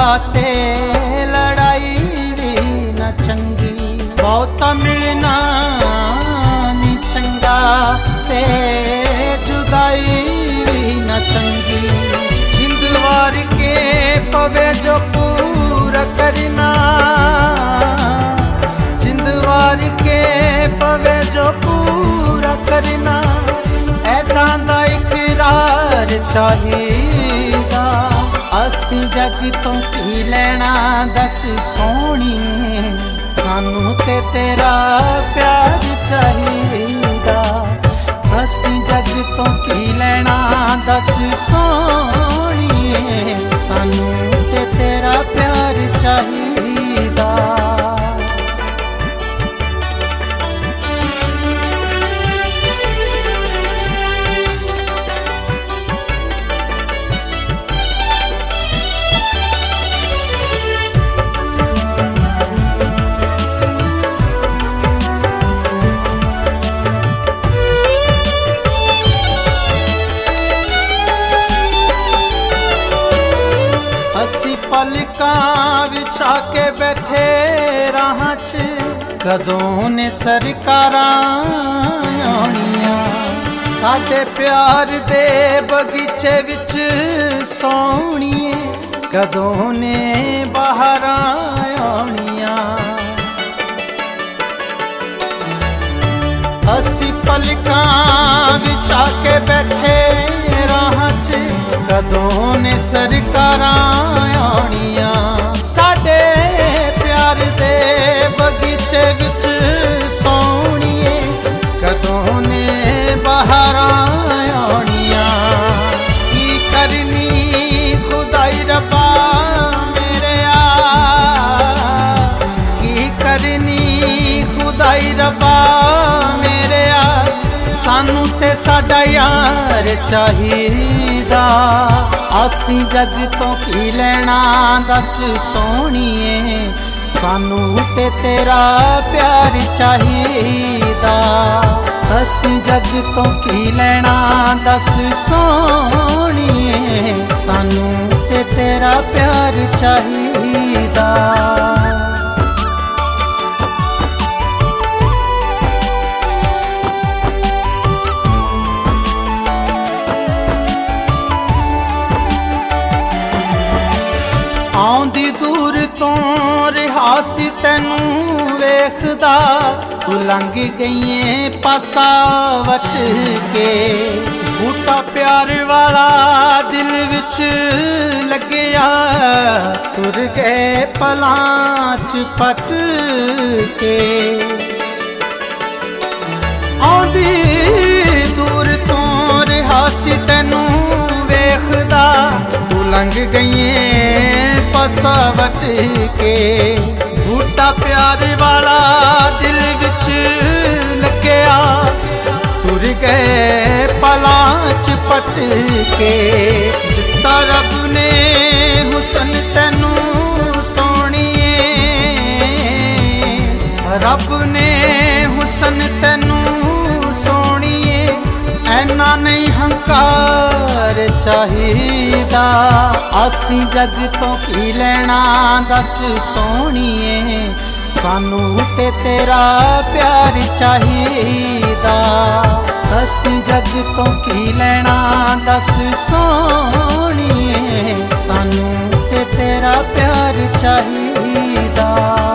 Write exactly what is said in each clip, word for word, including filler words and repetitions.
ते लड़ाई भी न चंगी, बहुत मिलना नी चंगा ते जुदाई भी न चंगी। जिंद वार के पवे जो पूरा करना, जिंद वार के पवे जो पूरा करना, ऐदा दा इकरार चाहिदा। असी जग तो की लेना दस सोहणीए, सानू ते तेरा प्यार चाहिदा। असी जग तो की लेना दस सोहणीए, सानू ते तेरा प्यार चाहिदा। पलकां विछा के बैठे राह च, कदों ने सरकारां आउणियां। साडे प्यार दे बगीचे विच सोहणीए, कदों ने बहारां आउणियां। असी पलकां विछा के बैठे राह च, कदों ने सरकारां आउणियां। साडे प्यार दे बगीचे विच सोहणीए, कदों ने बहारां आउणियां। की करनी खुदाई रब्बा मेरे आ, की करनी खुदाई रब्बा मेरे आ, सानू ते साडा यार चाहिदा। असी जग तो की लेना दस सोहणीए, सानू ते तेरा प्यार चाहिदा। असी जग तो की लेना दस सोहणीए, सानू ते तेरा प्यार चाहिदा। आउंदी दूर तो रिहा सी तैनू वेखदा, तू लंघ गईए पासा वट के। बूटा प्यार वाला दिल विच लग्या, तुर गए पलां च पट के। आउंदी दूर तो रिहा सी तैनू वेखदा, तू लंघ गईए पासा वट के। बूटा प्यार वाला दिल विच लग्या, तुर गए पलां च पट के। दिता रब ने हुसन तैनू सोहणीए, रब ने हुसन तैनू सोहणीए, ऐना नहीं हंकार चाहिदा। असी जग तो की लेना दस सोहणीए, सानू ते तेरा प्यार चाहिदा। असी जग तो की लेना दस सोहणीए, सानू ते तेरा प्यार चाहिदा।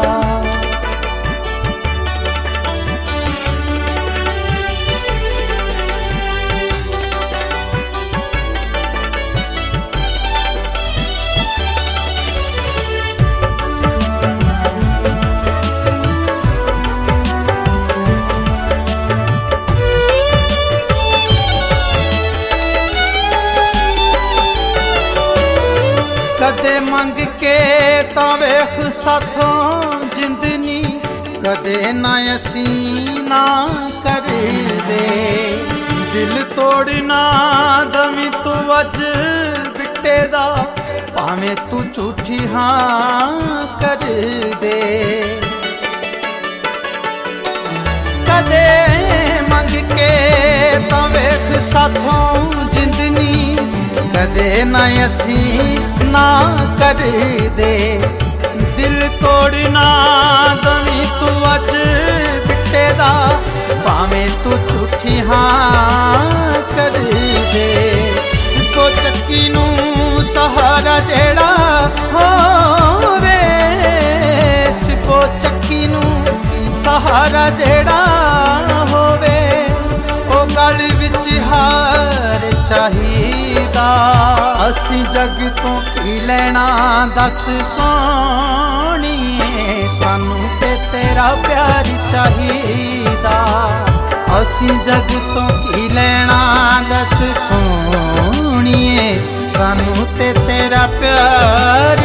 कदे मंग के तां वेख साथों जिंदनी, कदे ना असी ना कर दे। दिल तोड़ना दमी तू अज बिट्टे दा, भावें तू झूठी हाँ कर दे। कदे मंग के तां वेख साथों जिंदनी, कदे ना असी ना कर दे। दिल तोड़ना दवी तू अज बिट्टे दा, भावें तू झूठी हाँ कर दे। सिपो चक्की नू सहारा जेड़ा होवे, सिपो चक्की नू सहारा जेड़ा होवे, ओ गल विच हार चाहिदा। असी जग तो की लेना दस सोहणीए, सानू ते तेरा प्यार चाहिदा। असी जग तो की लेना दस सोहणीए, सानू ते तेरा प्यार